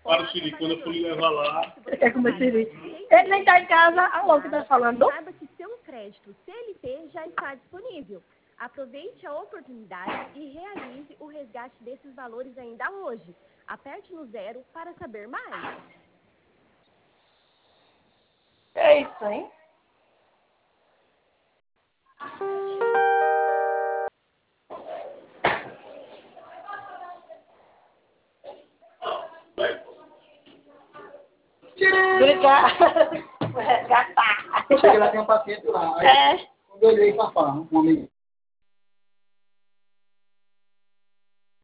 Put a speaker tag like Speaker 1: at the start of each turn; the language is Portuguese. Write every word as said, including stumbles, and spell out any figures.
Speaker 1: Para o Siri, quando eu for lhe levar lá...
Speaker 2: Você quer comer Siri? Ele nem tá em casa. Alô, que tá falando?
Speaker 3: Saiba que seu crédito C L T já está disponível. Aproveite a oportunidade e realize o resgate desses valores ainda hoje. Aperte no zero para saber mais.
Speaker 2: É isso, hein? Obrigada. Vou resgatar.
Speaker 4: Cheguei lá, tem um paciente lá. Aí,
Speaker 2: É.
Speaker 4: quando eu olhei, papá, um amigo.